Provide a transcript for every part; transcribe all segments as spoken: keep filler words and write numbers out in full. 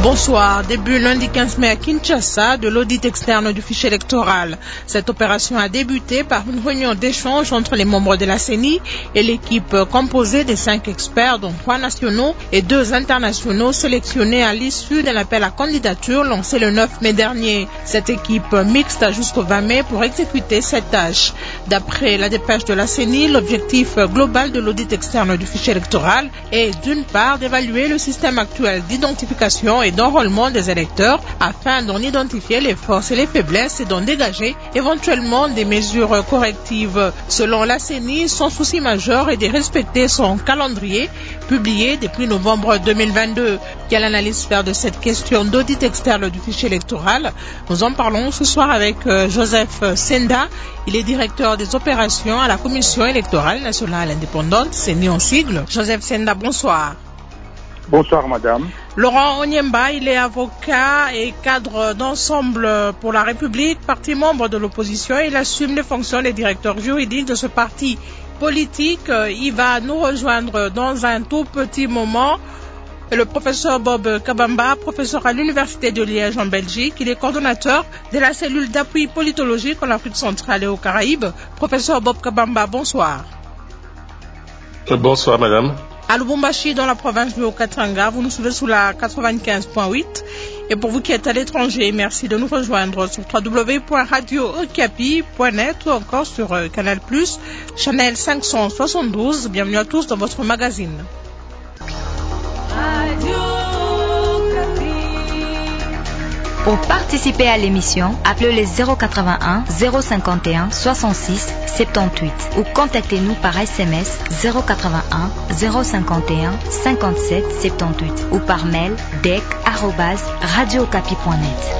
Bonsoir. Début lundi quinze mai à Kinshasa de l'audit externe du fichier électoral. Cette opération a débuté par une réunion d'échange entre les membres de la C E N I et l'équipe composée de cinq experts, dont trois nationaux et deux internationaux sélectionnés à l'issue d'un appel à candidature lancé le neuf mai dernier. Cette équipe mixte a jusqu'au vingt mai pour exécuter cette tâche. D'après la dépêche de la C E N I, l'objectif global de l'audit externe du fichier électoral est d'une part d'évaluer le système actuel d'identification et d'enrôlement des électeurs afin d'en identifier les forces et les faiblesses et d'en dégager éventuellement des mesures correctives. Selon la C E N I, son souci majeur est de respecter son calendrier publié depuis novembre deux mille vingt-deux. Quelle analyse faire de cette question d'audit externe du fichier électoral? Nous en parlons ce soir avec Joseph Senda. Il est directeur des opérations à la Commission électorale nationale indépendante, C E N I en sigle. Joseph Senda, bonsoir. Bonsoir, madame. Laurent Onyemba, il est avocat et cadre d'Ensemble pour la République, parti membre de l'opposition. Il assume les fonctions de directeur juridique de ce parti politique. Il va nous rejoindre dans un tout petit moment. Le professeur Bob Kabamba, professeur à l'Université de Liège en Belgique. Il est coordonnateur de la cellule d'appui politologique en Afrique centrale et aux Caraïbes. Professeur Bob Kabamba, bonsoir. Bonsoir, madame. À Lubumbashi, dans la province du Haut-Katanga, vous nous suivez sous la quatre-vingt-quinze point huit. Et pour vous qui êtes à l'étranger, merci de nous rejoindre sur w w w point radio okapi point net ou encore sur Canal plus, Channel cinq cent soixante-douze. Bienvenue à tous dans votre magazine. Pour participer à l'émission, appelez les zéro quatre-vingt-un, zéro cinquante et un, soixante-six, soixante-dix-huit ou contactez-nous par S M S zéro quatre-vingt-un, zéro cinquante et un, cinquante-sept, soixante-dix-huit ou par mail dec arobase radio okapi point net.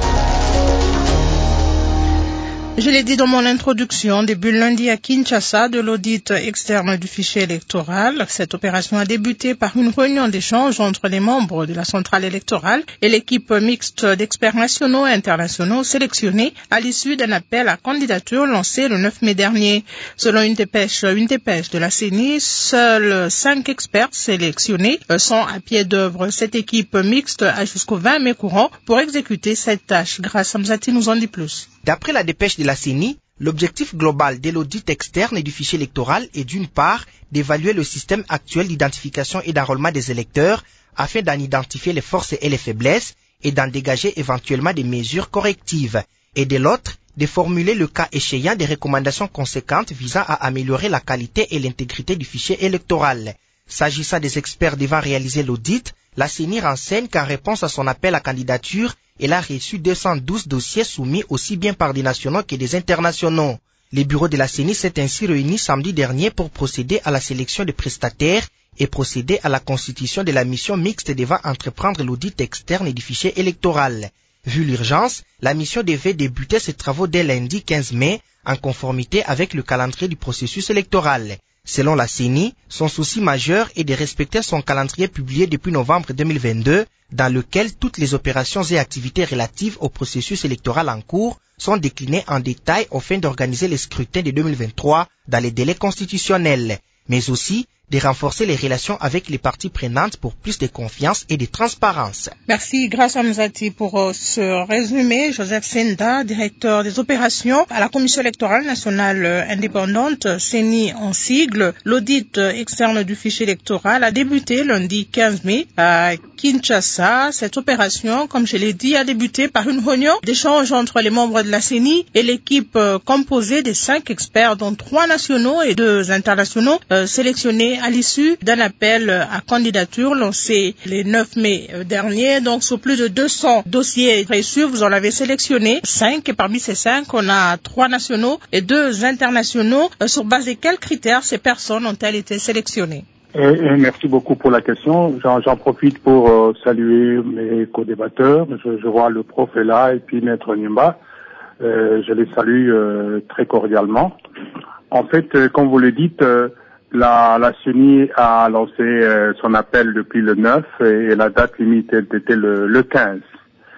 Je l'ai dit dans mon introduction, début lundi à Kinshasa de l'audit externe du fichier électoral. Cette opération a débuté par une réunion d'échange entre les membres de la centrale électorale et l'équipe mixte d'experts nationaux et internationaux sélectionnés à l'issue d'un appel à candidature lancé le neuf mai dernier. Selon une dépêche, une dépêche de la C E N I, seuls cinq experts sélectionnés sont à pied d'œuvre. Cette équipe mixte a jusqu'au vingt mai courant pour exécuter cette tâche. Grâce à Mzati nous en dit plus. D'après la dépêche de la C E N I, l'objectif global de l'audit externe du fichier électoral est d'une part d'évaluer le système actuel d'identification et d'enrôlement des électeurs afin d'en identifier les forces et les faiblesses et d'en dégager éventuellement des mesures correctives, et de l'autre, de formuler le cas échéant des recommandations conséquentes visant à améliorer la qualité et l'intégrité du fichier électoral. S'agissant des experts devant réaliser l'audit, la C E N I renseigne qu'en réponse à son appel à candidature, elle a reçu deux cent douze dossiers soumis aussi bien par des nationaux que des internationaux. Les bureaux de la C E N I s'est ainsi réunis samedi dernier pour procéder à la sélection des prestataires et procéder à la constitution de la mission mixte devant entreprendre l'audit externe du fichier électoral. Vu l'urgence, la mission devait débuter ses travaux dès lundi quinze mai en conformité avec le calendrier du processus électoral. Selon la C E N I, son souci majeur est de respecter son calendrier publié depuis novembre deux mille vingt-deux, dans lequel toutes les opérations et activités relatives au processus électoral en cours sont déclinées en détail afin d'organiser les scrutins de deux mille vingt-trois dans les délais constitutionnels, mais aussi de renforcer les relations avec les parties prenantes pour plus de confiance et de transparence. Merci, grâce à Mzati pour euh, ce résumé. Joseph Senda, directeur des opérations à la Commission électorale nationale indépendante, C E N I en sigle. L'audit externe du fichier électoral a débuté lundi quinze mai à Kinshasa. Cette opération, comme je l'ai dit, a débuté par une réunion d'échange entre les membres de la C E N I et l'équipe euh, composée de cinq experts, dont trois nationaux et deux internationaux euh, sélectionnés à l'issue d'un appel à candidature lancé le neuf mai dernier. Donc, sur plus de deux cents dossiers reçus, vous en avez sélectionné cinq. Et parmi ces cinq, on a trois nationaux et deux internationaux. Sur base de quels critères ces personnes ont-elles été sélectionnées? Et, et merci beaucoup pour la question. J'en, j'en profite pour euh, saluer mes co-débatteurs. Je, je vois le prof est là et puis Maître Onyemba. Euh, je les salue euh, très cordialement. En fait, euh, comme vous le dites, euh, La, la C E N I a lancé euh, son appel depuis le neuf et, et la date limite était le, le quinze.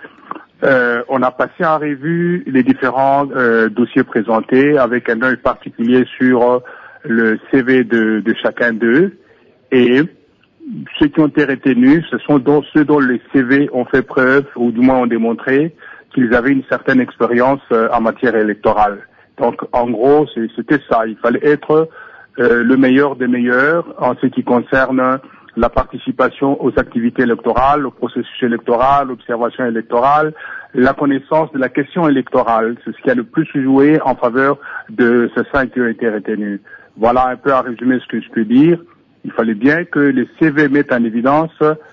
Euh, on a passé en revue les différents euh, dossiers présentés avec un œil particulier sur le C V de, de chacun d'eux et ceux qui ont été retenus, ce sont donc ceux dont les C V ont fait preuve, ou du moins ont démontré qu'ils avaient une certaine expérience euh, en matière électorale. Donc, en gros, c'était ça. Il fallait être euh, le meilleur des meilleurs en ce qui concerne la participation aux activités électorales, au processus électoral, l'observation électorale, la connaissance de la question électorale. C'est ce qui a le plus joué en faveur de ces cinq qui ont été retenus. Voilà un peu à résumer ce que je peux dire. Il fallait bien que les C V mettent en évidence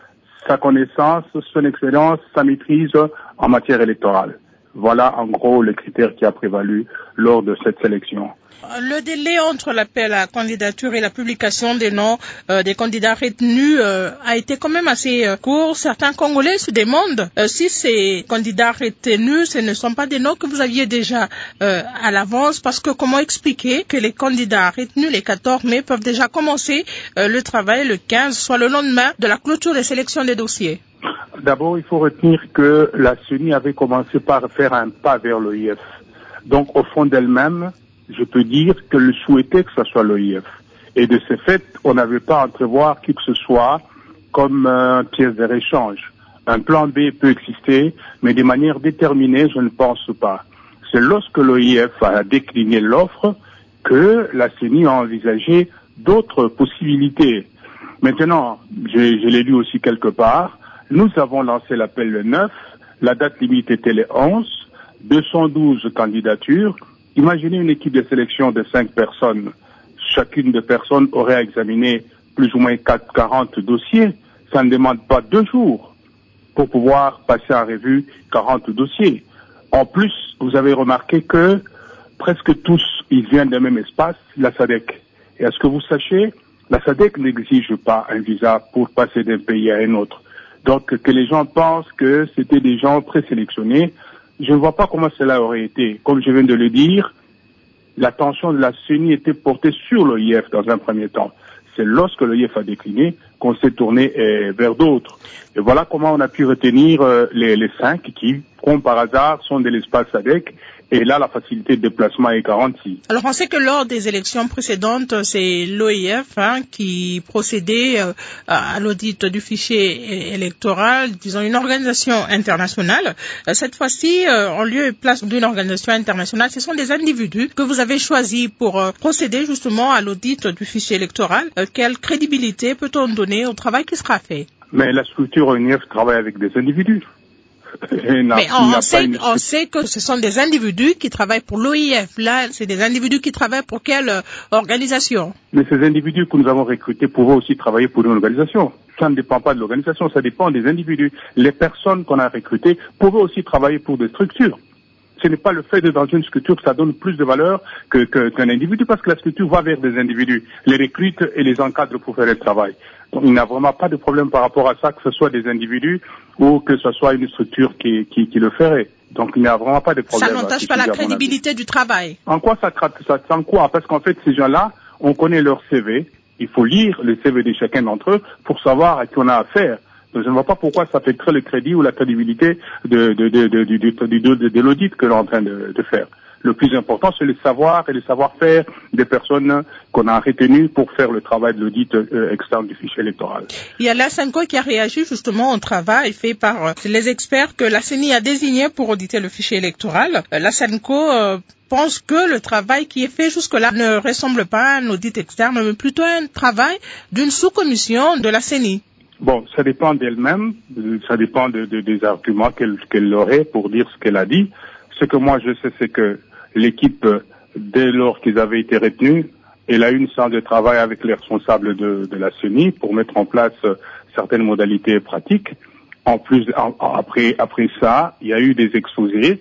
sa connaissance, son expérience, sa maîtrise en matière électorale. Voilà en gros le critère qui a prévalu lors de cette sélection. Le délai entre l'appel à candidature et la publication des noms euh, des candidats retenus euh, a été quand même assez euh, court. Certains Congolais se demandent euh, si ces candidats retenus, ce ne sont pas des noms que vous aviez déjà euh, à l'avance, parce que comment expliquer que les candidats retenus les quatorze mai peuvent déjà commencer euh, le travail le quinze, soit le lendemain de la clôture des sélections des dossiers? D'abord, il faut retenir que la C E N I avait commencé par faire un pas vers l'O I F. Donc, au fond d'elle-même, je peux dire qu'elle souhaitait que ce soit l'O I F. Et de ce fait, on n'avait pas à entrevoir qui que ce soit comme euh, pièce de réchange. Un plan B peut exister, mais de manière déterminée, je ne pense pas. C'est lorsque l'O I F a décliné l'offre que la C E N I a envisagé d'autres possibilités. Maintenant, je, je l'ai lu aussi quelque part, nous avons lancé l'appel le neuf, la date limite était le onze, deux cent douze candidatures. Imaginez une équipe de sélection de cinq personnes. Chacune des personnes aurait à examiner plus ou moins quarante dossiers. Ça ne demande pas deux jours pour pouvoir passer en revue quarante dossiers. En plus, vous avez remarqué que presque tous, ils viennent d'un même espace, la S A D C. Et à ce que vous sachiez, la S A D C n'exige pas un visa pour passer d'un pays à un autre. Donc, que les gens pensent que c'était des gens présélectionnés, je ne vois pas comment cela aurait été. Comme je viens de le dire, l'attention de la C E N I était portée sur l'O I F dans un premier temps. C'est lorsque l'O I F a décliné qu'on s'est tourné eh, vers d'autres. Et voilà comment on a pu retenir euh, les, les cinq qui, comme par hasard, sont de l'espace S A D C. Et là, la facilité de déplacement est garantie. Alors, on sait que lors des élections précédentes, c'est l'O I F hein, qui procédait euh, à l'audit du fichier électoral, disons une organisation internationale. Euh, cette fois-ci, euh, en lieu et place d'une organisation internationale, ce sont des individus que vous avez choisis pour euh, procéder justement à l'audit du fichier électoral. Euh, quelle crédibilité peut-on donner au travail qui sera fait? Mais la structure O N I F travaille avec des individus. Mais on, on, sait, une... on sait que ce sont des individus qui travaillent pour l'O I F. Là, c'est des individus qui travaillent pour quelle euh, organisation? Mais ces individus que nous avons recrutés pouvaient aussi travailler pour une organisation. Ça ne dépend pas de l'organisation, ça dépend des individus. Les personnes qu'on a recrutées pouvaient aussi travailler pour des structures. Ce n'est pas le fait de dans une structure que ça donne plus de valeur que, que, qu'un individu, parce que la structure va vers des individus, les recrute et les encadre pour faire le travail. Donc il n'y a vraiment pas de problème par rapport à ça, que ce soit des individus ou que ce soit une structure qui, qui, qui le ferait. Donc il n'y a vraiment pas de problème. Ça n'entache pas la crédibilité du travail. En quoi ça, ça en quoi? Parce qu'en fait, ces gens-là, on connaît leur C V. Il faut lire le C V de chacun d'entre eux pour savoir à qui on a affaire. Donc, je ne vois pas pourquoi ça fait très le crédit ou la crédibilité de, de, de, de, de, de, de, de, de l'audit que l'on est en train de, de faire. Le plus important, c'est le savoir et le savoir-faire des personnes qu'on a retenues pour faire le travail de l'audit euh, externe du fichier électoral. Il y a la SENCO qui a réagi justement au travail fait par euh, les experts que la C E N I a désigné pour auditer le fichier électoral. Euh, la SENCO euh, pense que le travail qui est fait jusque-là ne ressemble pas à un audit externe, mais plutôt à un travail d'une sous-commission de la C E N I. Bon, ça dépend d'elle-même, ça dépend de, de, des arguments qu'elle, qu'elle aurait pour dire ce qu'elle a dit. Ce que moi je sais, c'est que l'équipe, dès lors qu'ils avaient été retenus, elle a eu une séance de travail avec les responsables de, de la C E N I pour mettre en place certaines modalités pratiques. En plus, en, après, après ça, il y a eu des exposés.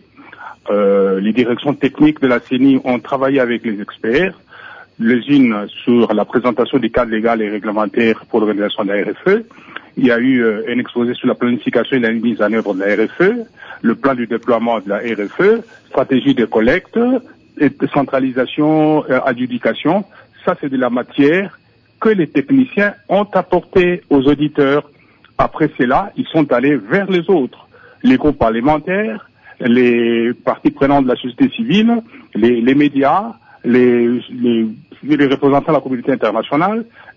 Euh, les directions techniques de la C E N I ont travaillé avec les experts. Les unes sur la présentation des cadres légaux et réglementaires pour l'organisation de la R F E. Il y a eu euh, un exposé sur la planification et la mise en œuvre de la R F E, le plan du déploiement de la R F E, stratégie de collecte, et centralisation, euh, adjudication. Ça, c'est de la matière que les techniciens ont apportée aux auditeurs. Après cela, ils sont allés vers les autres, les groupes parlementaires, les parties prenantes de la société civile, les, les médias, les, les, les représentants de la communauté internationale,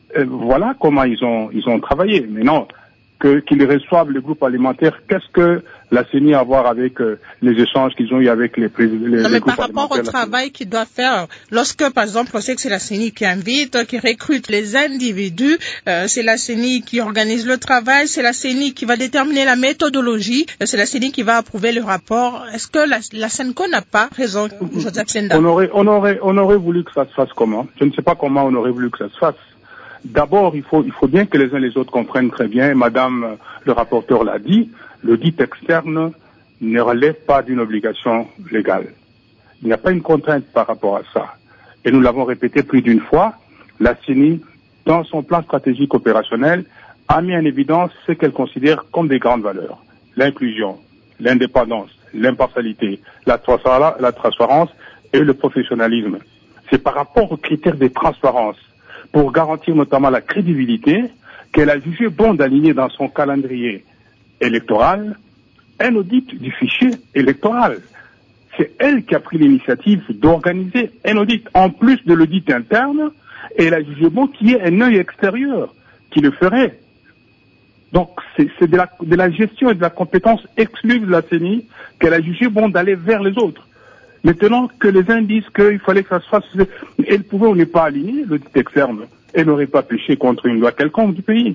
Euh, voilà comment ils ont, ils ont travaillé. Mais non, que, qu'ils reçoivent le groupe alimentaire, qu'est-ce que la C E N I a à voir avec euh, les échanges qu'ils ont eu avec les présidents les, Non, les mais groupes par rapport au travail qu'ils doivent faire, lorsque, par exemple, on sait que c'est la C E N I qui invite, qui recrute les individus, euh, c'est la C E N I qui organise le travail, c'est la C E N I qui va déterminer la méthodologie, euh, c'est la C E N I qui va approuver le rapport. Est-ce que la, la SENCO n'a pas raison, Joseph Senda? On aurait, on aurait, on aurait voulu que ça se fasse comment? Je ne sais pas comment on aurait voulu que ça se fasse. D'abord, il faut, il faut bien que les uns et les autres comprennent très bien, Madame euh, le rapporteur l'a dit, l'audit externe ne relève pas d'une obligation légale. Il n'y a pas une contrainte par rapport à ça. Et nous l'avons répété plus d'une fois, la C E N I, dans son plan stratégique opérationnel, a mis en évidence ce qu'elle considère comme des grandes valeurs. L'inclusion, l'indépendance, l'impartialité, la, la transparence et le professionnalisme. C'est par rapport aux critères de transparence, pour garantir notamment la crédibilité, qu'elle a jugé bon d'aligner dans son calendrier électoral un audit du fichier électoral. C'est elle qui a pris l'initiative d'organiser un audit, en plus de l'audit interne, et elle a jugé bon qu'il y ait un œil extérieur qui le ferait. Donc c'est, c'est de, la, de la gestion et de la compétence exclusive de la C E N I qu'elle a jugé bon d'aller vers les autres. Maintenant que les uns disent qu'il fallait que ça se fasse, elle pouvait ou ne pas aligner l'audit externe. Elle n'aurait pas péché contre une loi quelconque du pays.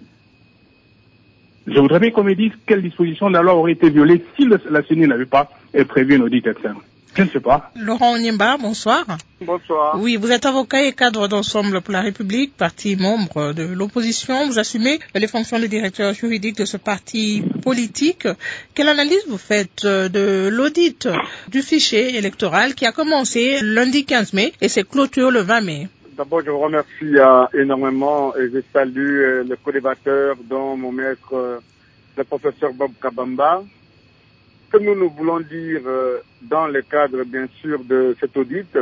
Je voudrais bien qu'on me dise quelle disposition de la loi aurait été violée si le, la C E N I n'avait pas prévu un audit externe. Je ne sais pas. Laurent Onyemba, bonsoir. Bonsoir. Oui, vous êtes avocat et cadre d'Ensemble pour la République, parti membre de l'opposition. Vous assumez les fonctions de directeur juridique de ce parti politique. Quelle analyse vous faites de l'audit du fichier électoral qui a commencé lundi quinze mai et s'est clôturé le vingt mai? D'abord, je vous remercie euh, énormément et je salue euh, le co-débatteur, dont mon maître, euh, le professeur Bob Kabamba. Ce que nous nous voulons dire euh, dans le cadre, bien sûr, de cet audit,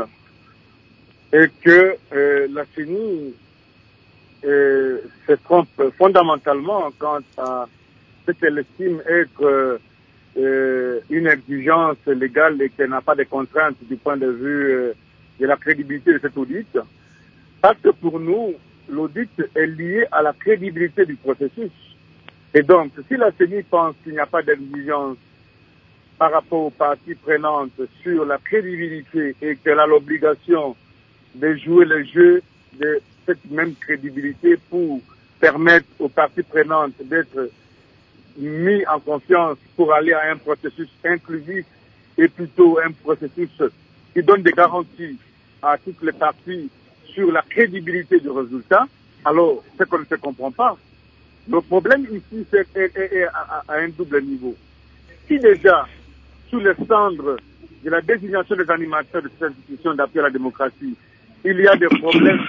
est que euh, la C E N I euh, se trompe fondamentalement quant à ce qu'elle estime être euh, une exigence légale et qu'elle n'a pas de contraintes du point de vue euh, de la crédibilité de cet audit. Parce que pour nous, l'audit est lié à la crédibilité du processus. Et donc, si la C E N I pense qu'il n'y a pas d'exigence par rapport aux parties prenantes sur la crédibilité et qu'elle a l'obligation de jouer le jeu de cette même crédibilité pour permettre aux parties prenantes d'être mis en confiance pour aller à un processus inclusif et plutôt un processus qui donne des garanties à toutes les parties sur la crédibilité du résultat, alors ce qu'on ne se comprend pas. Le problème ici, c'est est, est, est à, à un double niveau. Si déjà, sous les cendres de la désignation des animateurs de cette institution d'appui à la démocratie, il y a des problèmes,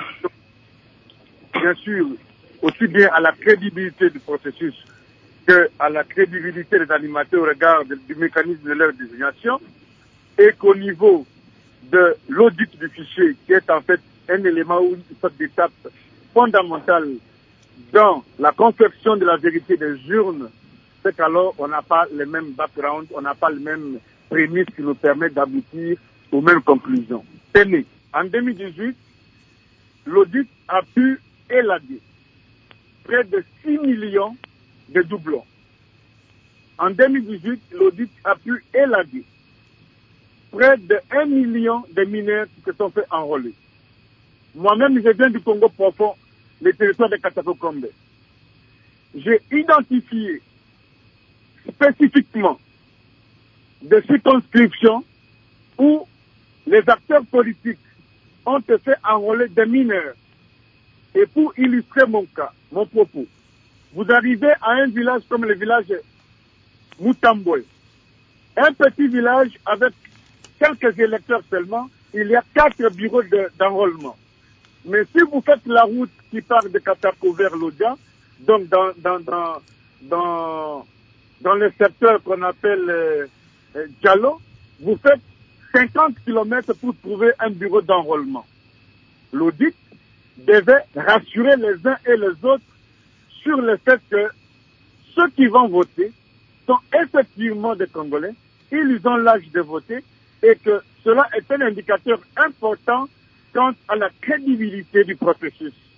bien sûr, aussi bien à la crédibilité du processus qu'à la crédibilité des animateurs au regard de, du mécanisme de leur désignation, et qu'au niveau de l'audit du fichier, qui est en fait un élément ou une sorte d'étape fondamentale dans la conception de la vérité des urnes, c'est qu'alors on n'a pas le même background, on n'a pas le même prémisse qui nous permet d'aboutir aux mêmes conclusions. Tenez, en deux mille dix-huit, l'audit a pu élaguer près de six millions de doublons. En deux mille dix-huit, l'audit a pu élaguer près de un million de mineurs qui se sont fait enrôler. Moi-même, je viens du Congo profond, le territoire de Katakokombe. J'ai identifié spécifiquement des circonscriptions où les acteurs politiques ont fait enrôler des mineurs. Et pour illustrer mon cas, mon propos, vous arrivez à un village comme le village Moutamboy, un petit village avec quelques électeurs seulement, il y a quatre bureaux de, d'enrôlement. Mais si vous faites la route qui part de Katako vers Lodja, donc dans, dans, dans, dans, dans le secteur qu'on appelle euh, euh, Diallo, vous faites cinquante kilomètres pour trouver un bureau d'enrôlement. L'audit devait rassurer les uns et les autres sur le fait que ceux qui vont voter sont effectivement des Congolais, ils ont l'âge de voter et que cela est un indicateur important quant à la crédibilité du processus.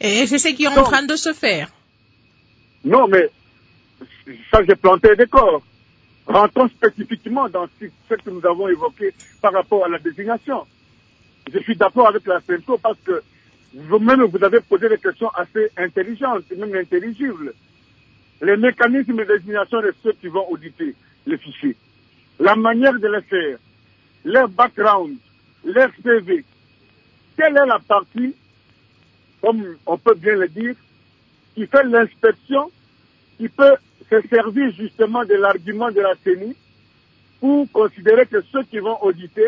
Et c'est ce qui est en Donc, train de se faire. Non, mais ça, j'ai planté des corps. Rentrons spécifiquement dans ce que nous avons évoqué par rapport à la désignation. Je suis d'accord avec la CENCO parce que vous-même, vous avez posé des questions assez intelligentes, même intelligibles. Les mécanismes de désignation de ceux qui vont auditer les fichiers, la manière de les faire, leur background, leur C V, quelle est la partie, comme on peut bien le dire, qui fait l'inspection, qui peut se servir justement de l'argument de la C E N I pour considérer que ceux qui vont auditer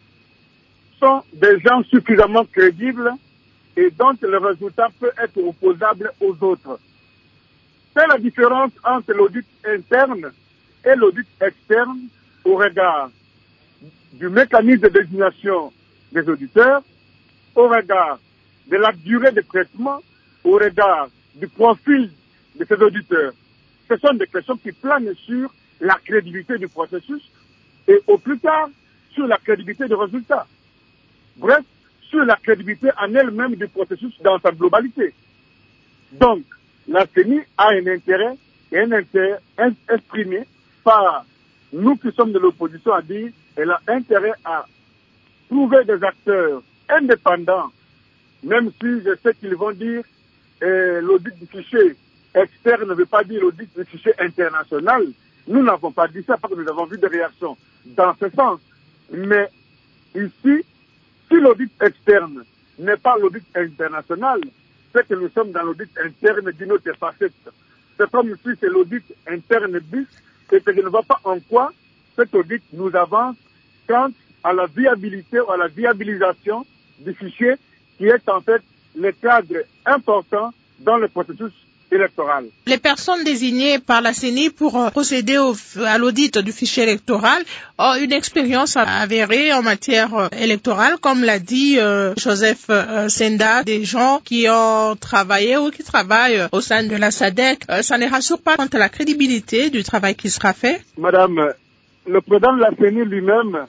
sont des gens suffisamment crédibles et dont le résultat peut être opposable aux autres. C'est la différence entre l'audit interne et l'audit externe au regard du mécanisme de désignation des auditeurs, au regard de la durée de traitement, au regard du profil de ces auditeurs. Ce sont des questions qui planent sur la crédibilité du processus et au plus tard sur la crédibilité des résultats. Bref, sur la crédibilité en elle-même du processus dans sa globalité. Donc, la C E N I a un intérêt, et un intérêt exprimé par nous qui sommes de l'opposition à dire qu'elle a intérêt à trouver des acteurs indépendants, même si je sais qu'ils vont dire euh, l'audit du fichier externe ne veut pas dire l'audit du fichier international. Nous n'avons pas dit ça parce que nous avons vu des réactions dans ce sens. Mais ici, si l'audit externe n'est pas l'audit international, c'est que nous sommes dans l'audit interne d'une autre facette. C'est comme si c'est l'audit interne bis et que je ne vois pas en quoi cet audit nous avance quant à la viabilité ou à la viabilisation du fichier qui est en fait le cadre important dans le processus électoral. Les personnes désignées par la C E N I pour procéder au, à l'audit du fichier électoral ont une expérience avérée en matière électorale, comme l'a dit euh, Joseph euh, Senda, des gens qui ont travaillé ou qui travaillent au sein de la S A D C. Euh, ça ne rassure pas quant à la crédibilité du travail qui sera fait. Madame, le président de la C E N I lui-même,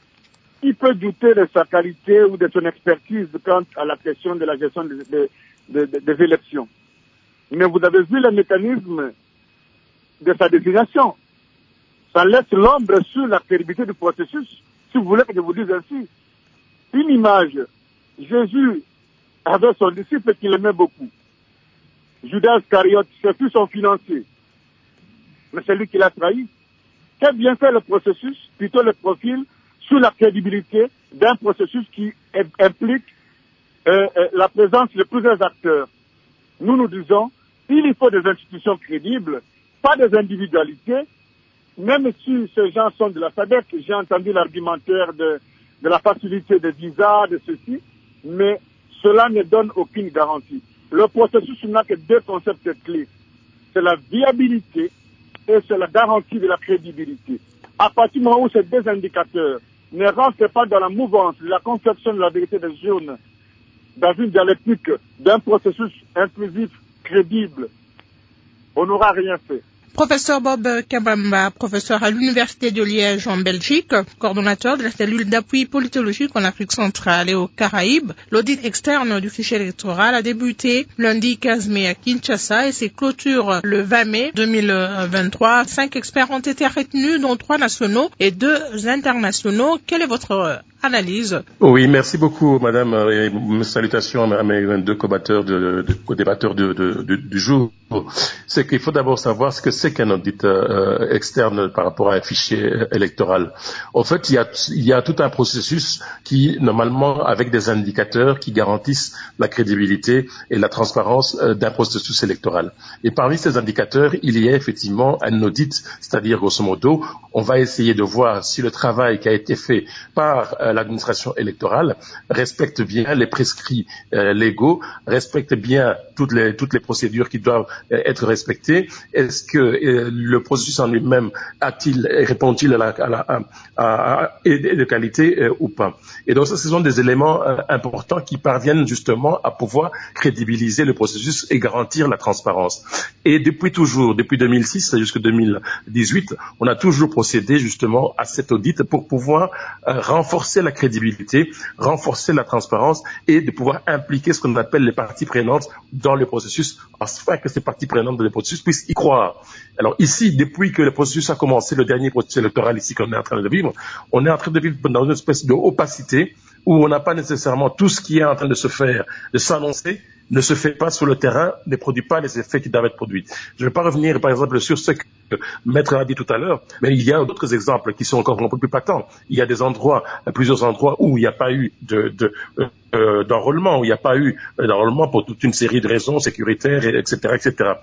il peut douter de sa qualité ou de son expertise quant à la question de la gestion des, des, des, des élections. Mais vous avez vu le mécanisme de sa désignation. Ça laisse l'ombre sur la crédibilité du processus, si vous voulez que je vous dise ainsi. Une image, Jésus avait son disciple qu'il aimait beaucoup. Judas Iscariote, c'est plus son financier. Mais c'est lui qui l'a trahi. Qu'a bien fait le processus, plutôt le profil, sur la crédibilité d'un processus qui implique euh, euh, la présence de plusieurs acteurs. Nous nous disons, il faut des institutions crédibles, pas des individualités, même si ces gens sont de la S A D C, j'ai entendu l'argumentaire de, de la facilité de visa, de ceci, mais cela ne donne aucune garantie. Le processus n'a que deux concepts clés. C'est la viabilité et c'est la garantie de la crédibilité. À partir du moment où ces deux indicateurs ne rentrent pas dans la mouvance, la conception de la vérité des urnes, dans une dialectique d'un processus inclusif, crédible, on n'aura rien fait. Professeur Bob Kabamba, professeur à l'Université de Liège en Belgique, coordonnateur de la cellule d'appui politologique en Afrique centrale et aux Caraïbes. L'audit externe du fichier électoral a débuté lundi quinze mai à Kinshasa et ses clôtures le vingt mai deux mille vingt-trois. Cinq experts ont été retenus, dont trois nationaux et deux internationaux. Quelle est votre analyse? Oui, merci beaucoup, madame, et salutations à mes deux co-débatteurs de, de, co-débatteurs de, de, de, du jour. C'est qu'il faut d'abord savoir ce que c'est qu'un audit euh, externe par rapport à un fichier électoral. En fait, il y a, il y a tout un processus qui, normalement, avec des indicateurs qui garantissent la crédibilité et la transparence euh, d'un processus électoral. Et parmi ces indicateurs, il y a effectivement un audit, c'est-à-dire, grosso modo, on va essayer de voir si le travail qui a été fait par euh, l'administration électorale respecte bien les prescrits euh, légaux, respecte bien toutes les, toutes les procédures qui doivent euh, être respectées. Est-ce que euh, le processus en lui-même a-t-il, répond-il à la, à la à, à, à, de qualité euh, ou pas? Et donc, ça, ce sont des éléments euh, importants qui parviennent justement à pouvoir crédibiliser le processus et garantir la transparence. Et depuis toujours, depuis deux mille six jusqu'en deux mille dix-huit, on a toujours procédé justement à cet audit pour pouvoir euh, renforcer renforcer la crédibilité, renforcer la transparence et de pouvoir impliquer ce qu'on appelle les parties prenantes dans le processus, afin que ces parties prenantes dans le processus puissent y croire. Alors ici, depuis que le processus a commencé, le dernier processus électoral ici qu'on est en train de vivre, on est en train de vivre dans une espèce d'opacité où on n'a pas nécessairement tout ce qui est en train de se faire, de s'annoncer, ne se fait pas sur le terrain, ne produit pas les effets qui doivent être produits. Je ne vais pas revenir, par exemple, sur ce que Maître a dit tout à l'heure, mais il y a d'autres exemples qui sont encore un peu plus patents. Il y a des endroits, plusieurs endroits où il n'y a pas eu de, de, euh, d'enrôlement, où il n'y a pas eu d'enrôlement pour toute une série de raisons sécuritaires, et cetera, et cetera.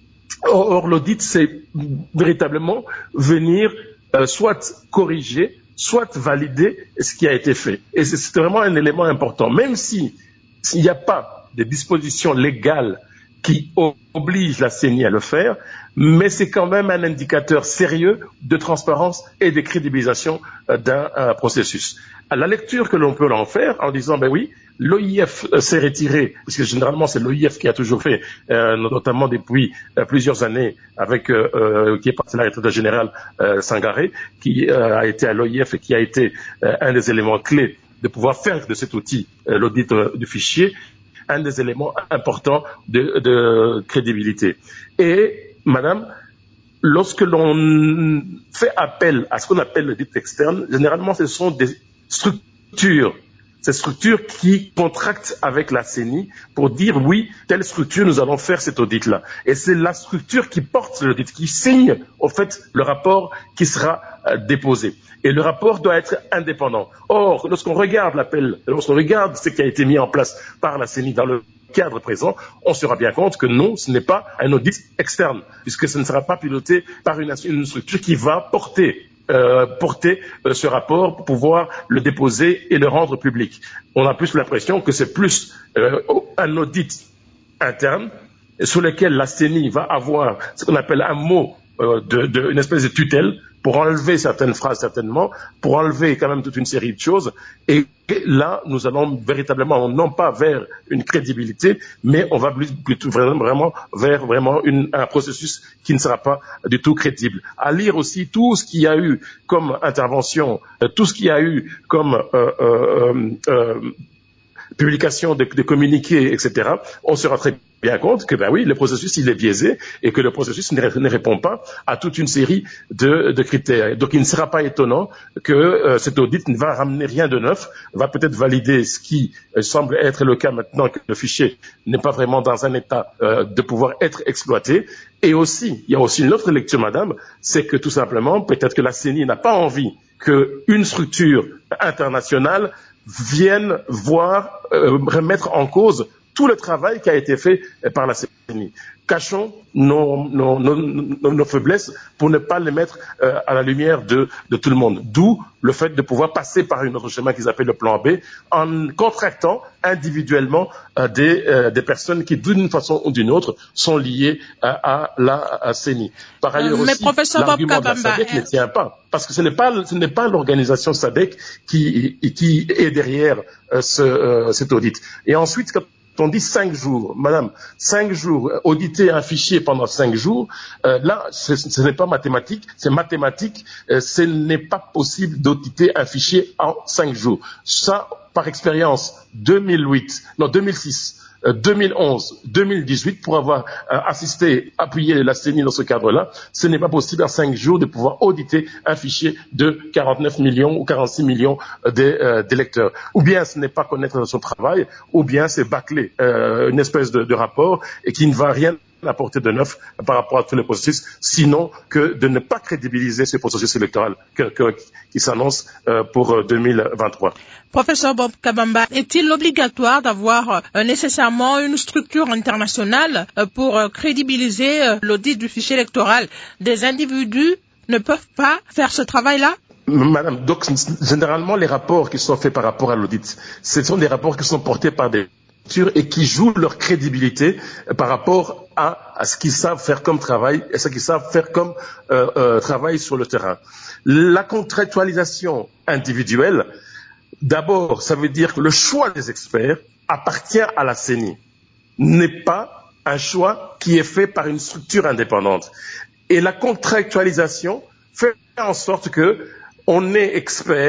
Or, or l'audit, c'est véritablement venir euh, soit corriger, soit valider ce qui a été fait. Et c'est vraiment un élément important. Même si s'il n'y a pas des dispositions légales qui obligent la C E N I à le faire, mais c'est quand même un indicateur sérieux de transparence et de crédibilisation d'un euh, processus. À la lecture que l'on peut en faire en disant, ben oui, l'O I F s'est retiré, parce que généralement c'est l'O I F qui a toujours fait, euh, notamment depuis euh, plusieurs années, avec euh, euh, qui est parti de la retraite générale euh, Sangaré, qui euh, a été à l'O I F et qui a été euh, un des éléments clés de pouvoir faire de cet outil euh, l'audit euh, du fichier, un des éléments importants de, de crédibilité. Et, madame, lorsque l'on fait appel à ce qu'on appelle l'audit externe, généralement ce sont des structures, ces structures qui contractent avec la C E N I pour dire oui, telle structure, nous allons faire cet audit-là. Et c'est la structure qui porte l'audit, qui signe, au fait, le rapport qui sera euh, déposé. Et le rapport doit être indépendant. Or, lorsqu'on regarde l'appel, lorsqu'on regarde ce qui a été mis en place par la C E N I dans le cadre présent, on se rend bien compte que non, ce n'est pas un audit externe, puisque ce ne sera pas piloté par une, une structure qui va porter Euh, porter euh, ce rapport pour pouvoir le déposer et le rendre public. On a plus l'impression que c'est plus euh, un audit interne sur lequel la C E N I va avoir ce qu'on appelle un mot, euh, de, de, une espèce de tutelle pour enlever certaines phrases certainement, pour enlever quand même toute une série de choses. Et, et là, nous allons véritablement, non pas vers une crédibilité, mais on va plutôt vraiment, vraiment vers vraiment une, un processus qui ne sera pas du tout crédible. À lire aussi tout ce qu'il y a eu comme intervention, euh, tout ce qu'il y a eu comme euh, euh, euh, publication de, de communiqués, et cetera, on se rend très bien compte que, ben oui, le processus, il est biaisé et que le processus ne, ne répond pas à toute une série de, de critères. Donc, il ne sera pas étonnant que euh, cet audit ne va ramener rien de neuf, va peut-être valider ce qui euh, semble être le cas maintenant que le fichier n'est pas vraiment dans un état euh, de pouvoir être exploité. Et aussi, il y a aussi une autre lecture, madame, c'est que tout simplement, peut-être que la C E N I n'a pas envie qu'une structure internationale viennent voir, euh, remettre en cause tout le travail qui a été fait euh, par la C E N I. Cachons nos, nos, nos, nos, nos faiblesses pour ne pas les mettre euh, à la lumière de, de tout le monde. D'où le fait de pouvoir passer par un autre chemin qu'ils appellent le plan B, en contractant individuellement euh, des, euh, des personnes qui, d'une façon ou d'une autre, sont liées à, à la à C E N I. Par ailleurs euh, aussi, l'argument de la SADC ne tient pas, parce que ce n'est pas, ce n'est pas l'organisation SADC qui, qui est derrière euh, ce, euh, cet audit. Et ensuite, quand on dit cinq jours, madame, cinq jours, auditer un fichier pendant cinq jours, euh, là, ce, ce n'est pas mathématique, c'est mathématique, euh, ce n'est pas possible d'auditer un fichier en cinq jours. Ça, par expérience, deux mille huit, non, deux mille six, euh, deux mille onze, deux mille dix-huit, pour avoir euh, assisté, appuyé la C E N I dans ce cadre-là, ce n'est pas possible en cinq jours de pouvoir auditer un fichier de quarante-neuf millions ou quarante-six millions d'électeurs. Ou bien ce n'est pas connaître son travail, ou bien c'est bâcler euh, une espèce de, de rapport et qui ne va rien apporter de neuf par rapport à tous les processus, sinon que de ne pas crédibiliser ce processus électoral que, que, qui s'annonce euh, pour deux mille vingt-trois. Professeur Bob Kabamba, est-il obligatoire d'avoir euh, nécessairement une structure internationale euh, pour euh, crédibiliser euh, l'audit du fichier électoral? Des individus ne peuvent pas faire ce travail-là? Madame, donc généralement les rapports qui sont faits par rapport à l'audit, ce sont des rapports qui sont portés par des et qui jouent leur crédibilité par rapport à, à ce qu'ils savent faire comme travail et ce qu'ils savent faire comme euh, euh, travail sur le terrain. La contractualisation individuelle, d'abord, ça veut dire que le choix des experts appartient à la C E N I, n'est pas un choix qui est fait par une structure indépendante. Et la contractualisation fait en sorte que on est expert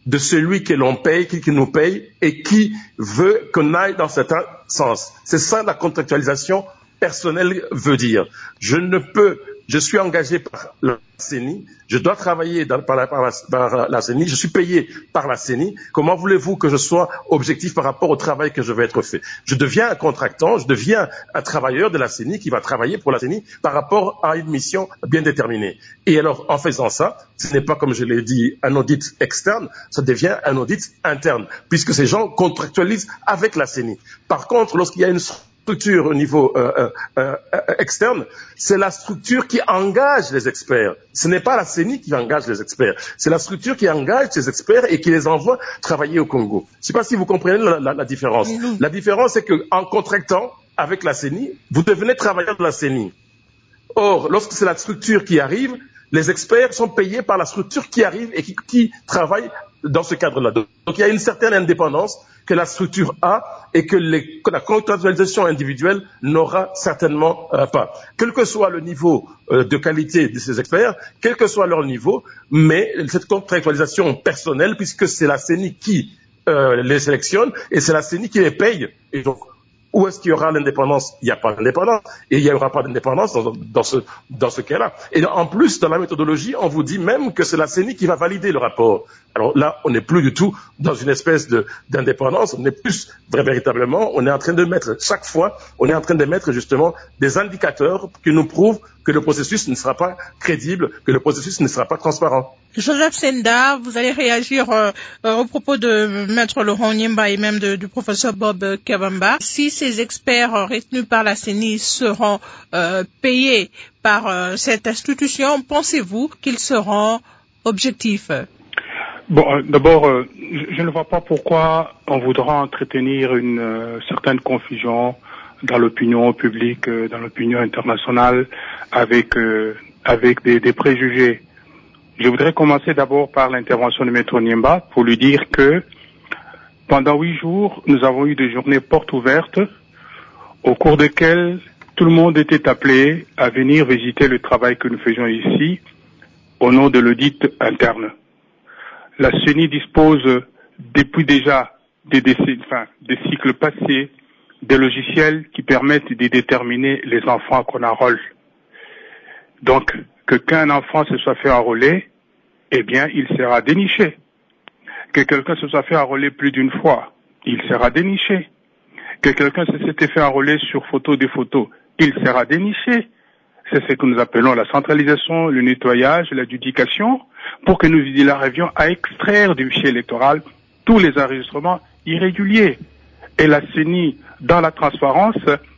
de celui que l'on paye, qui, qui nous paye et qui veut qu'on aille dans certain sens. C'est ça la contractualisation personnelle veut dire. Je ne peux, je suis engagé par la C E N I, je dois travailler dans, par, la, par, la, par la C E N I, je suis payé par la C E N I. Comment voulez-vous que je sois objectif par rapport au travail que je vais être fait? Je deviens un contractant, je deviens un travailleur de la C E N I qui va travailler pour la C E N I par rapport à une mission bien déterminée. Et alors, en faisant ça, ce n'est pas, comme je l'ai dit, un audit externe, ça devient un audit interne, puisque ces gens contractualisent avec la C E N I. Par contre, lorsqu'il y a une structure au niveau euh, euh, euh, externe, c'est la structure qui engage les experts. Ce n'est pas la C E N I qui engage les experts, c'est la structure qui engage ces experts et qui les envoie travailler au Congo. Je ne sais pas si vous comprenez la, la, la différence. La différence, c'est qu'en contractant avec la C E N I, vous devenez travailleur de la C E N I. Or, lorsque c'est la structure qui arrive, les experts sont payés par la structure qui arrive et qui, qui travaille dans ce cadre-là. Donc, il y a une certaine indépendance que la structure a et que, les, que la contractualisation individuelle n'aura certainement euh, pas. Quel que soit le niveau euh, de qualité de ces experts, quel que soit leur niveau, mais cette contractualisation personnelle, puisque c'est la C E N I qui euh, les sélectionne et c'est la C E N I qui les paye. Et donc, où est-ce qu'il y aura l'indépendance? Il n'y a pas d'indépendance. Et il n'y aura pas d'indépendance dans, dans ce, dans ce cas-là. Et en plus, dans la méthodologie, on vous dit même que c'est la C E N I qui va valider le rapport. Alors là, on n'est plus du tout dans une espèce de, d'indépendance. On est plus, vrai, véritablement, on est en train de mettre, chaque fois, on est en train de mettre justement des indicateurs qui nous prouvent que le processus ne sera pas crédible, que le processus ne sera pas transparent. Joseph Senda, vous allez réagir euh, euh, au propos de Maître Laurent Nyemba et même de, du professeur Bob Kabamba. Si ces experts euh, retenus par la C E N I seront euh, payés par euh, cette institution, pensez-vous qu'ils seront objectifs? Bon, euh, d'abord, euh, je, je ne vois pas pourquoi on voudra entretenir une euh, certaine confusion dans l'opinion publique, euh, dans l'opinion internationale, avec euh, avec des, des préjugés. Je voudrais commencer d'abord par l'intervention de Maître Nyemba pour lui dire que pendant huit jours, nous avons eu des journées portes ouvertes au cours desquelles tout le monde était appelé à venir visiter le travail que nous faisions ici au nom de l'audit interne. La C E N I dispose depuis déjà des, décennies, enfin, des cycles passés des logiciels qui permettent de déterminer les enfants qu'on enrôle. Donc, que qu'un enfant se soit fait enrôler, eh bien, il sera déniché. Que quelqu'un se soit fait enrôler plus d'une fois, il sera déniché. Que quelqu'un se s'était fait enrôler sur photo des photos, il sera déniché. C'est ce que nous appelons la centralisation, le nettoyage, l'adjudication, pour que nous arrivions à extraire du fichier électoral tous les enregistrements irréguliers. Et la C E N I, dans la transparence,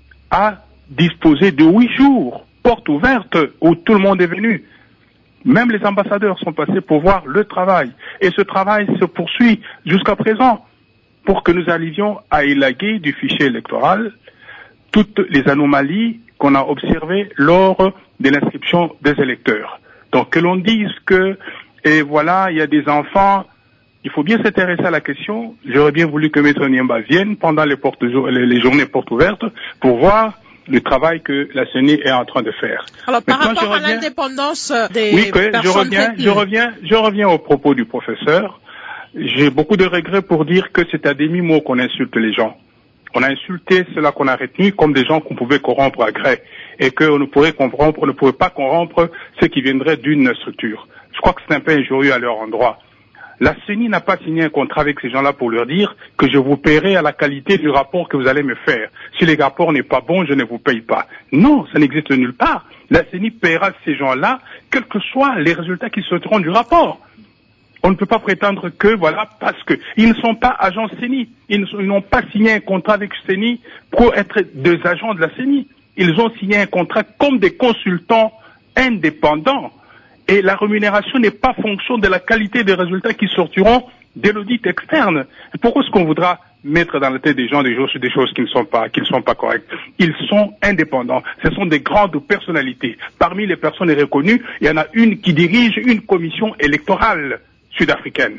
a disposé de huit jours, porte ouverte, où tout le monde est venu. Même les ambassadeurs sont passés pour voir le travail. Et ce travail se poursuit jusqu'à présent pour que nous arrivions à élaguer du fichier électoral toutes les anomalies qu'on a observées lors de l'inscription des électeurs. Donc que l'on dise que, et voilà, il y a des enfants, il faut bien s'intéresser à la question. J'aurais bien voulu que Maître Nyemba vienne pendant les, portes, les journées portes ouvertes pour voir le travail que la C E N I est en train de faire. Alors, par Maintenant, rapport reviens... à l'indépendance des oui, que personnes je reviens, je reviens, je reviens au propos du professeur. J'ai beaucoup de regrets pour dire que c'est à demi-mot qu'on insulte les gens. On a insulté ceux-là qu'on a retenus comme des gens qu'on pouvait corrompre à gré et qu'on ne pourrait corrompre, on ne pouvait pas corrompre ceux qui viendraient d'une structure. Je crois que c'est un peu injurieux à leur endroit. La C E N I n'a pas signé un contrat avec ces gens-là pour leur dire que je vous paierai à la qualité du rapport que vous allez me faire. Si le rapport n'est pas bon, je ne vous paye pas. Non, ça n'existe nulle part. La C E N I paiera ces gens-là, quels que soient les résultats qui sortiront du rapport. On ne peut pas prétendre que, voilà, parce que ils ne sont pas agents C E N I. Ils n'ont pas signé un contrat avec C E N I pour être des agents de la C E N I. Ils ont signé un contrat comme des consultants indépendants. Et la rémunération n'est pas fonction de la qualité des résultats qui sortiront de l'audit externe. Pourquoi est-ce qu'on voudra mettre dans la tête des gens des choses, des choses qui ne sont pas, qui ne sont pas correctes? Ils sont indépendants. Ce sont des grandes personnalités. Parmi les personnes reconnues, il y en a une qui dirige une commission électorale sud-africaine.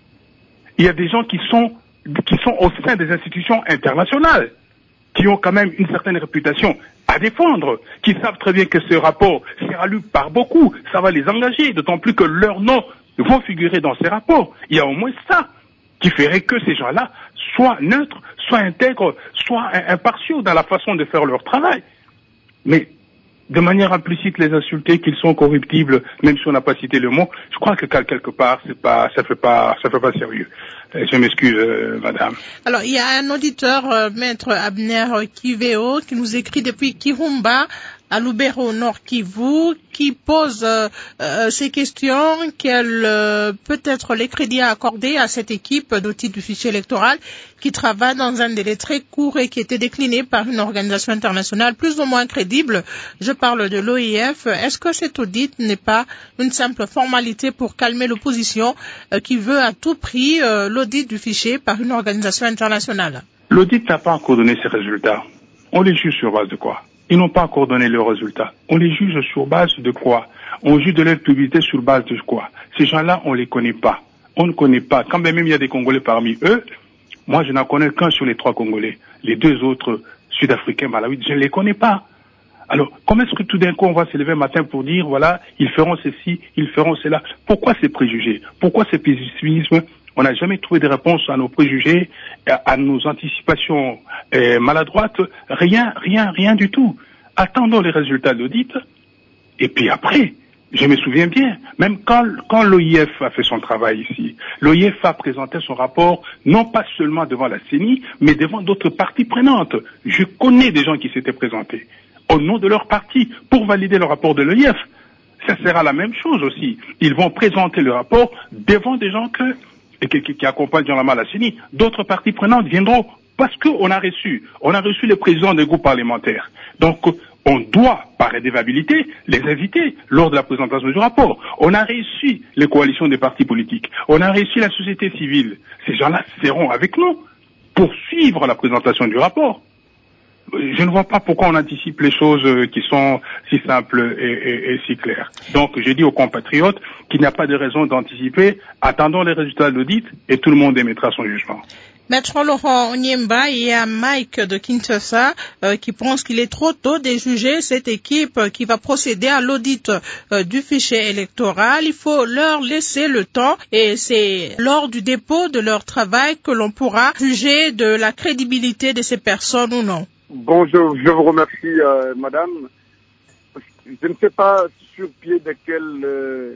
Il y a des gens qui sont, qui sont au sein des institutions internationales, qui ont quand même une certaine réputation à défendre, qui savent très bien que ce rapport sera lu par beaucoup, ça va les engager, d'autant plus que leur nom vont figurer dans ces rapports. Il y a au moins ça qui ferait que ces gens-là soient neutres, soient intègres, soient impartiaux dans la façon de faire leur travail. Mais de manière implicite les insulter qu'ils sont corruptibles, même si on n'a pas cité le mot, je crois que quelque part c'est pas, ça fait pas, ça fait pas sérieux. Je m'excuse, euh, madame. Alors il y a un auditeur, euh, maître Abner Kiveo, qui nous écrit depuis Kirumba, à Lubero, Nord Kivu, qui pose euh, euh, ces questions, quels euh, peut-être les crédits à accorder à cette équipe d'audit du fichier électoral qui travaille dans un délai très court et qui était décliné par une organisation internationale plus ou moins crédible. Je parle de l'O I F. Est-ce que cet audit n'est pas une simple formalité pour calmer l'opposition euh, qui veut à tout prix euh, l'audit du fichier par une organisation internationale? L'audit n'a pas encore donné ses résultats. On les juge sur base de quoi? Ils n'ont pas encore donné leurs résultats. On les juge sur base de quoi? On juge de leur publicité sur base de quoi? Ces gens-là, on les connaît pas. On ne connaît pas. Quand même il y a des Congolais parmi eux, moi je n'en connais qu'un sur les trois Congolais. Les deux autres Sud-Africains, Malawi, je ne les connais pas. Alors, comment est-ce que tout d'un coup on va se lever un matin pour dire, voilà, ils feront ceci, ils feront cela? Pourquoi ces préjugés? Pourquoi ces pessimismes? On n'a jamais trouvé de réponse à nos préjugés, à nos anticipations euh, maladroites. Rien, rien, rien du tout. Attendons les résultats de l'audit. Et puis après, je me souviens bien, même quand, quand l'O I F a fait son travail ici, l'O I F a présenté son rapport, non pas seulement devant la C E N I, mais devant d'autres parties prenantes. Je connais des gens qui s'étaient présentés au nom de leur parti pour valider le rapport de l'O I F. Ça sera la même chose aussi. Ils vont présenter le rapport devant des gens que et qui, qui, qui accompagne Jean-Lamar Lassini, d'autres parties prenantes viendront parce qu'on a reçu, on a reçu les présidents des groupes parlementaires. Donc, on doit, par redevabilité, les inviter lors de la présentation du rapport. On a reçu les coalitions des partis politiques. On a reçu la société civile. Ces gens-là seront avec nous pour suivre la présentation du rapport. Je ne vois pas pourquoi on anticipe les choses qui sont si simples et, et, et si claires. Donc, je dis aux compatriotes qu'il n'y a pas de raison d'anticiper. Attendons les résultats de l'audit et tout le monde émettra son jugement. Maître Laurent Onyemba, il y a Mike de Kinshasa euh, qui pense qu'il est trop tôt de juger cette équipe qui va procéder à l'audit euh, du fichier électoral. Il faut leur laisser le temps et c'est lors du dépôt de leur travail que l'on pourra juger de la crédibilité de ces personnes ou non. Bonjour, je vous remercie, euh, madame. Je ne sais pas sur pied de quelle euh,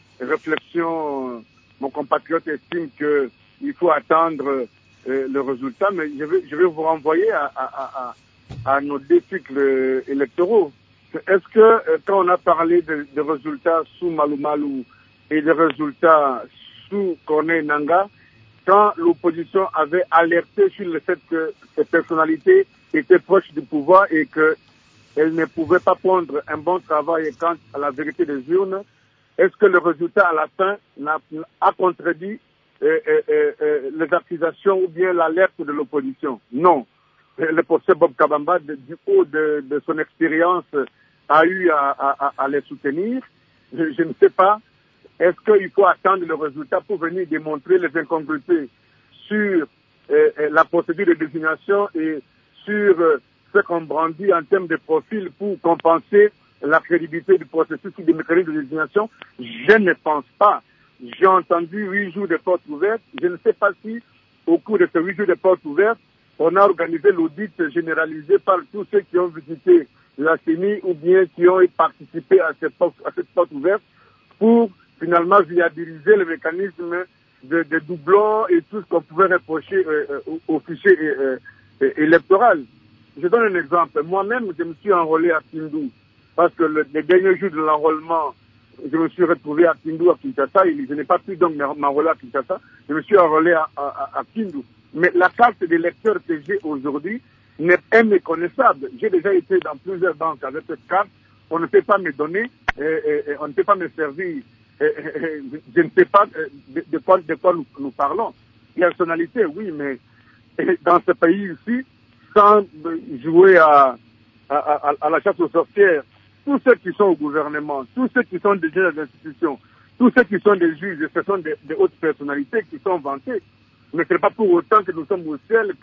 réflexion euh, mon compatriote estime qu'il faut attendre euh, le résultat, mais je vais, je vais vous renvoyer à, à, à, à nos deux cycles électoraux. Est-ce que euh, quand on a parlé de, de résultats sous Malou Malou et de résultats sous Corneille Nangaa, quand l'opposition avait alerté sur le fait que ces personnalités étaient proches du pouvoir et qu'elles ne pouvaient pas prendre un bon travail quant à la vérité des urnes, est-ce que le résultat à la fin a, a contredit euh, euh, euh, les accusations ou bien l'alerte de l'opposition? Non. Le professeur Bob Kabamba, de, du haut de, de son expérience, a eu à, à, à les soutenir. Je, je ne sais pas. Est-ce qu'il faut attendre le résultat pour venir démontrer les incongruités sur euh, la procédure de désignation et sur euh, ce qu'on brandit en termes de profil pour compenser la crédibilité du processus ou des mécanismes de désignation? Je ne pense pas. J'ai entendu huit jours de portes ouvertes. Je ne sais pas si, au cours de ces huit jours de portes ouvertes, on a organisé l'audit généralisé par tous ceux qui ont visité la C E N I ou bien qui ont participé à cette porte, à cette porte ouverte pour finalement viabiliser le mécanisme de, de doublons et tout ce qu'on pouvait reprocher euh, au, au fichier euh, euh, électoral. Je donne un exemple. Moi-même, je me suis enrôlé à Kindu parce que le, les derniers jours de l'enrôlement, je me suis retrouvé à Kindu, à Kinshasa. Et je n'ai pas pu donc m'enrôler à Kinshasa. Je me suis enrôlé à, à, à Kindu. Mais la carte d'électeur que j'ai aujourd'hui n'est pas méconnaissable. J'ai déjà été dans plusieurs banques avec cette carte. On ne peut pas me donner, et, et, et on ne peut pas me servir. Et, et, et, je ne sais pas de, de quoi, de quoi nous, nous parlons. Personnalité, oui, mais dans ce pays ici, sans jouer à, à, à, à la chasse aux sorcières, tous ceux qui sont au gouvernement, tous ceux qui sont des gens des institutions, tous ceux qui sont des juges, ce sont des, des hautes personnalités qui sont vantées. Mais ce n'est pas pour autant que nous sommes au ciel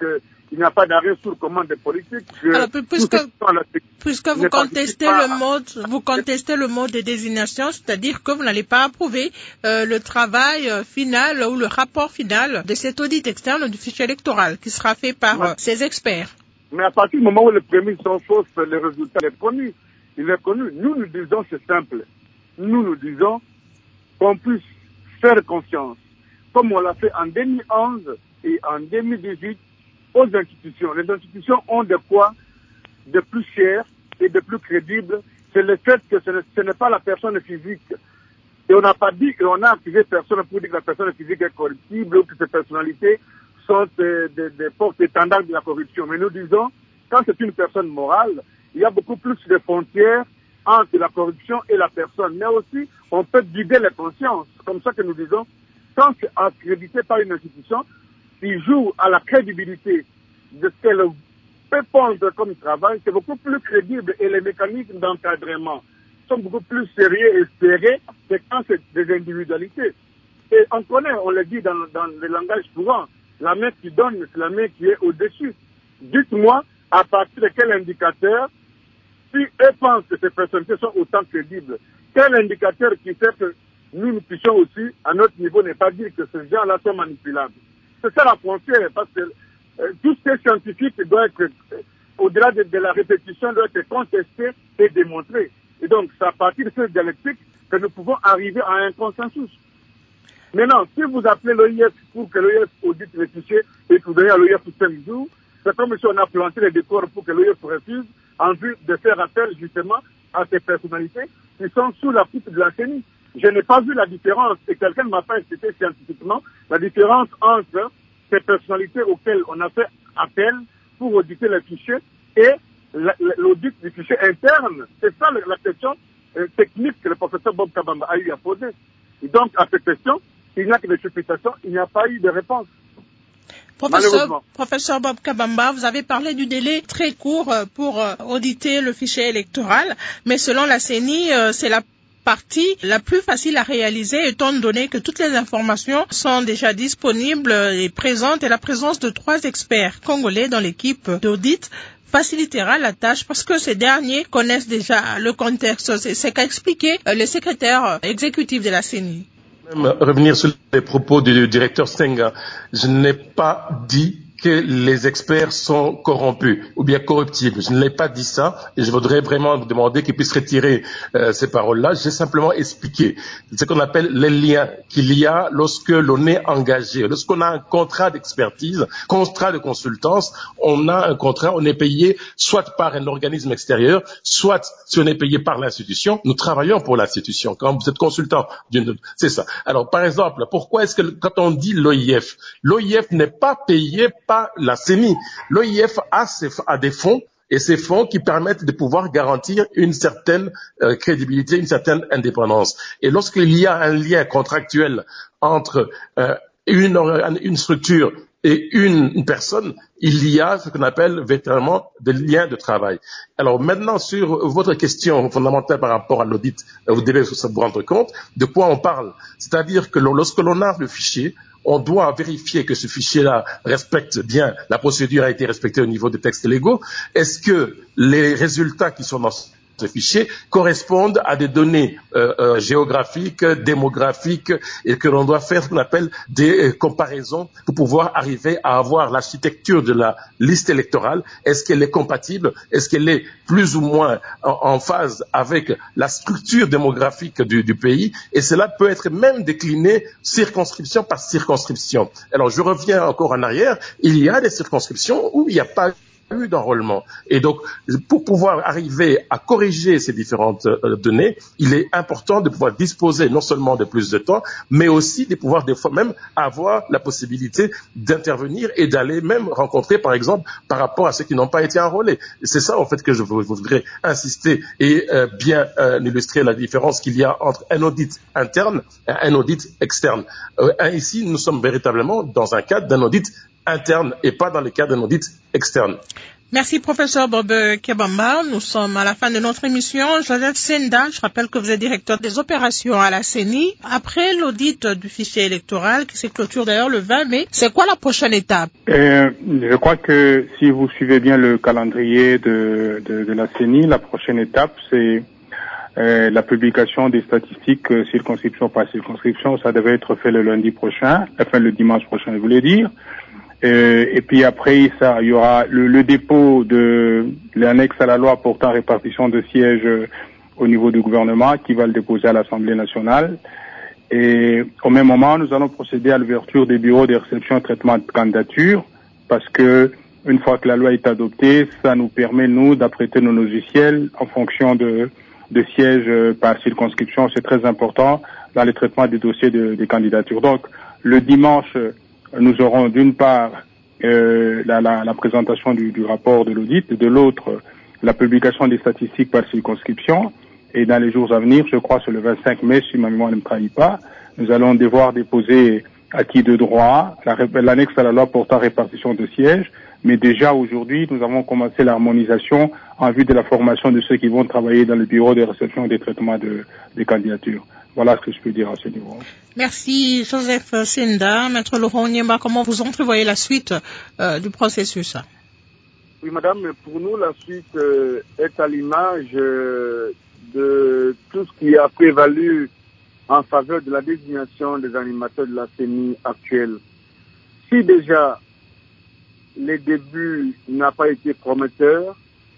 il n'y a pas d'arrêt sur commande politique. Je, Alors, puisque, la... puisque vous contestez le mode, vous contestez le mode de désignation, c'est-à-dire que vous n'allez pas approuver euh, le travail euh, final ou le rapport final de cet audit externe du fichier électoral qui sera fait par ouais. euh, ces experts. Mais à partir du moment où les prémices sont fausses, le résultat est connu. Il est connu. Nous, nous disons, c'est simple. Nous, nous disons qu'on puisse faire confiance, comme on l'a fait en deux mille onze et en deux mille dix-huit, aux institutions. Les institutions ont de quoi de plus cher et de plus crédible. C'est le fait que ce, ce n'est pas la personne physique. Et on n'a pas dit, et on a accusé personne pour dire que la personne physique est corruptible ou que ses personnalités sont des, des, des porte-étendards de la corruption. Mais nous disons, quand c'est une personne morale, il y a beaucoup plus de frontières entre la corruption et la personne. Mais aussi, on peut guider les consciences. C'est comme ça que nous disons, quand c'est accrédité par une institution, il joue à la crédibilité de ce qu'elle peut pondre comme travail, c'est beaucoup plus crédible et les mécanismes d'encadrement sont beaucoup plus sérieux et serrés que quand c'est des individualités. Et on connaît, on le dit dans, dans le langage courant, la main qui donne, c'est la main qui est au-dessus. Dites-moi, à partir de quel indicateur, si eux pensent que ces personnalités sont autant crédibles, quel indicateur qui fait que nous, nous puissions aussi, à notre niveau, ne pas dire que ces gens-là sont manipulables. C'est ça la frontière, parce que euh, tout ce qui est scientifique doit être, euh, au-delà de, de la répétition, doit être contesté et démontré. Et donc, c'est à partir de cette dialectique que nous pouvons arriver à un consensus. Maintenant, si vous appelez l'O I F pour que l'O I F audite les fichiers et que vous donnez à l'O I F pour cinq jours, c'est comme si on a planté les décors pour que l'O I F refuse en vue de faire appel justement à ces personnalités qui sont sous la coupe de la C E N I. Je n'ai pas vu la différence, et quelqu'un ne m'a pas expliqué scientifiquement, la différence entre ces personnalités auxquelles on a fait appel pour auditer les fichiers et l'audit du fichier interne. C'est ça la question euh, technique que le professeur Bob Kabamba a eu à poser. Et donc, à cette question, il n'y a que des supputations, il n'y a pas eu de réponse. Professeur, professeur Bob Kabamba, vous avez parlé du délai très court pour euh, auditer le fichier électoral, mais selon la C E N I, euh, c'est la partie la plus facile à réaliser étant donné que toutes les informations sont déjà disponibles et présentes et la présence de trois experts congolais dans l'équipe d'audit facilitera la tâche parce que ces derniers connaissent déjà le contexte. C'est ce qu'a expliqué le secrétaire exécutif de la C E N I. Même revenir sur les propos du directeur Stenga, je n'ai pas dit que les experts sont corrompus ou bien corruptibles. Je ne l'ai pas dit ça et je voudrais vraiment vous demander qu'ils puissent retirer euh, ces paroles-là. J'ai simplement expliqué ce qu'on appelle les liens qu'il y a lorsque l'on est engagé. Lorsqu'on a un contrat d'expertise, contrat de consultance, on a un contrat, on est payé soit par un organisme extérieur, soit si on est payé par l'institution, nous travaillons pour l'institution. Quand vous êtes consultant, c'est ça. Alors par exemple, pourquoi est-ce que quand on dit l'O I F, l'O I F n'est pas payé pas la C E N I. L'O I F a, ses, a des fonds et ces fonds qui permettent de pouvoir garantir une certaine euh, crédibilité, une certaine indépendance. Et lorsqu'il y a un lien contractuel entre euh, une, une structure et une, une personne, il y a ce qu'on appelle véritablement des liens de travail. Alors maintenant, sur votre question fondamentale par rapport à l'audit, vous devez vous rendre compte de quoi on parle. C'est-à-dire que lorsque l'on a le fichier, on doit vérifier que ce fichier-là respecte bien, la procédure a été respectée au niveau des textes légaux. Est-ce que les résultats qui sont dans ce fichier correspondent à des données euh, euh, géographiques, démographiques, et que l'on doit faire ce qu'on appelle des euh, comparaisons pour pouvoir arriver à avoir l'architecture de la liste électorale. Est-ce qu'elle est compatible? Est-ce qu'elle est plus ou moins en, en phase avec la structure démographique du, du pays? Et cela peut être même décliné circonscription par circonscription. Alors je reviens encore en arrière. Il y a des circonscriptions où il n'y a pas eu d'enrôlement. Et donc, pour pouvoir arriver à corriger ces différentes euh, données, il est important de pouvoir disposer non seulement de plus de temps, mais aussi de pouvoir des fois même avoir la possibilité d'intervenir et d'aller même rencontrer, par exemple, par rapport à ceux qui n'ont pas été enrôlés. C'est ça, en fait, que je voudrais insister et euh, bien euh, illustrer la différence qu'il y a entre un audit interne et un audit externe. Euh, ici, nous sommes véritablement dans un cadre d'un audit interne et pas dans le cadre d'un audit externe. Merci, professeur Bob Kabamba. Nous sommes à la fin de notre émission. Joseph Senda, je rappelle que vous êtes directeur des opérations à la C E N I. Après l'audit du fichier électoral, qui se clôture d'ailleurs le vingt mai, c'est quoi la prochaine étape? euh, Je crois que si vous suivez bien le calendrier de, de, de la C E N I, la prochaine étape, c'est euh, la publication des statistiques euh, circonscription par circonscription. Ça devait être fait le lundi prochain, enfin le dimanche prochain, je voulais dire. Euh, et puis après, ça, il y aura le, le dépôt de l'annexe à la loi portant répartition de sièges euh, au niveau du gouvernement, qui va le déposer à l'Assemblée nationale. Et au même moment, nous allons procéder à l'ouverture des bureaux de réception et traitement de candidature, parce que une fois que la loi est adoptée, ça nous permet, nous, d'apprêter nos logiciels en fonction de, de sièges par circonscription. C'est très important dans le traitement des dossiers de, de candidature. Donc, le dimanche, nous aurons d'une part euh, la, la, la présentation du, du rapport de l'audit, et de l'autre, la publication des statistiques par circonscription. Et dans les jours à venir, je crois c'est le vingt-cinq mai, si ma mémoire ne me trahit pas, nous allons devoir déposer acquis de droit l'annexe à la loi portant répartition de sièges. Mais déjà aujourd'hui, nous avons commencé l'harmonisation en vue de la formation de ceux qui vont travailler dans le bureau de réception et de traitement de, des candidatures. Voilà ce que je peux dire à ce niveau. Merci Joseph Senda. Maître Laurent Nyemba, comment vous entrevoyez la suite euh, du processus? Oui, madame, pour nous, la suite euh, est à l'image euh, de tout ce qui a prévalu en faveur de la désignation des animateurs de la C E N I actuelle. Si déjà les débuts n'ont pas été prometteurs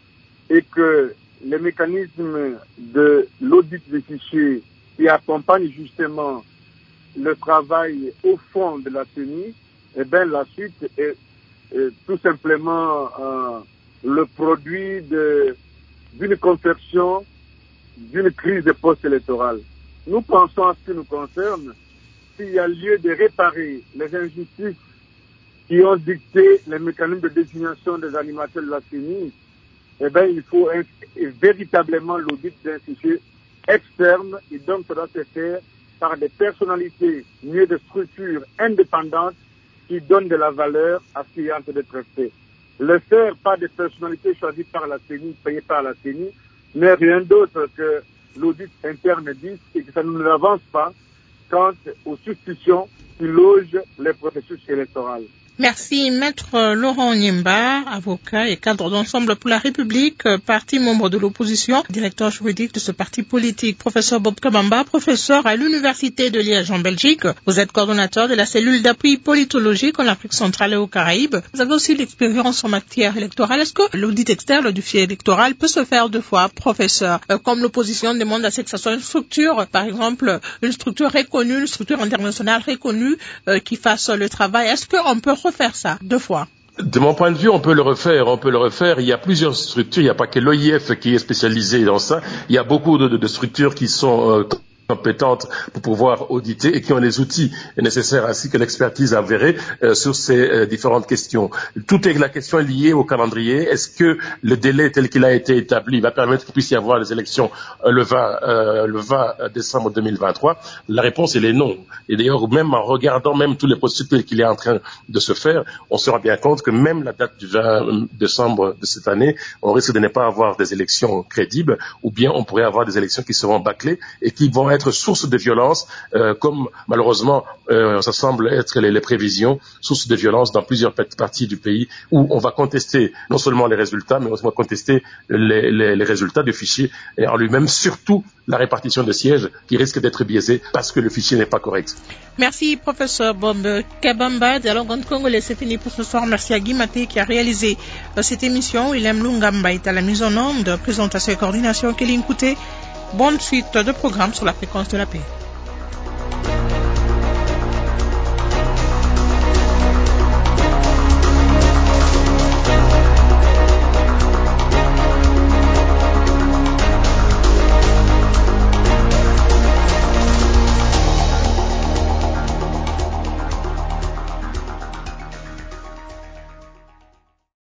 et que les mécanismes de l'audit des fichiers qui accompagnent justement le travail au fond de la C E N I, eh bien la suite est, est tout simplement euh, le produit de, d'une confection d'une crise de post-électorale. Nous pensons à ce qui nous concerne, s'il y a lieu de réparer les injustices qui ont dicté les mécanismes de désignation des animateurs de la C E N I, eh bien, il faut un, véritablement l'audit d'un fichier externe, et donc ça doit se faire par des personnalités nées de structures indépendantes qui donnent de la valeur à ce qui est en train d'être fait. Le faire par des personnalités choisies par la C E N I, payées par la C E N I, n'est rien d'autre que l'audit interne dit et que ça ne nous avance pas quant aux suspicions qui logent les processus électoraux. Merci, Maître Laurent Nyemba, avocat et cadre d'Ensemble pour la République, parti membre de l'opposition, directeur juridique de ce parti politique. Professeur Bob Kabamba, professeur à l'Université de Liège en Belgique. Vous êtes coordonnateur de la cellule d'appui politologique en Afrique centrale et aux Caraïbes. Vous avez aussi l'expérience en matière électorale. Est-ce que l'audit externe du fichier électoral peut se faire deux fois, professeur? euh, Comme l'opposition demande à ce que ce soit une structure, par exemple, une structure reconnue, une structure internationale reconnue euh, qui fasse le travail. Est-ce qu'on peut faire ça deux fois? De mon point de vue, on peut le refaire, on peut le refaire. Il y a plusieurs structures, il n'y a pas que l'O I F qui est spécialisé dans ça. Il y a beaucoup de, de, de structures qui sont euh, compétentes pour pouvoir auditer et qui ont les outils nécessaires ainsi que l'expertise avérée euh, sur ces euh, différentes questions. Tout est la question est liée au calendrier. Est-ce que le délai tel qu'il a été établi va permettre qu'il puisse y avoir les élections euh, le vingt, euh, le vingt décembre deux mille vingt-trois? La réponse elle est non. Et d'ailleurs, même en regardant même tous les processus qu'il est en train de se faire, on se rend bien compte que même la date du vingt décembre de cette année, on risque de ne pas avoir des élections crédibles, ou bien on pourrait avoir des élections qui seront bâclées et qui vont être source de violence, euh, comme malheureusement euh, ça semble être les, les prévisions, source de violence dans plusieurs parties du pays, où on va contester non seulement les résultats, mais on va contester les, les, les résultats du fichier et en lui-même, surtout la répartition de sièges qui risque d'être biaisée parce que le fichier n'est pas correct. Merci, professeur Bob Kabamba. Dialogue entre Congolais, c'est fini pour ce soir. Merci à Guy Maté qui a réalisé euh, cette émission. Willem Lungamba est à la mise en onde, présentation et coordination. Kéline Kouté. Bonne suite de programmes sur la fréquence de la paix.